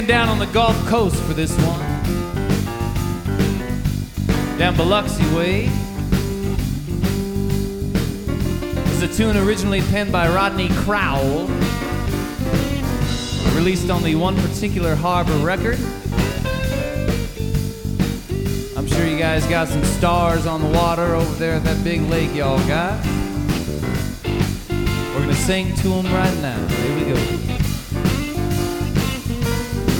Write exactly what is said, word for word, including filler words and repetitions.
Down on the Gulf Coast for this one, down Biloxi way. It's a tune originally penned by Rodney Crowell, released on the One Particular Harbor record. I'm sure you guys got some stars on the water over there at that big lake y'all got. We're gonna sing to them right now. Here we go.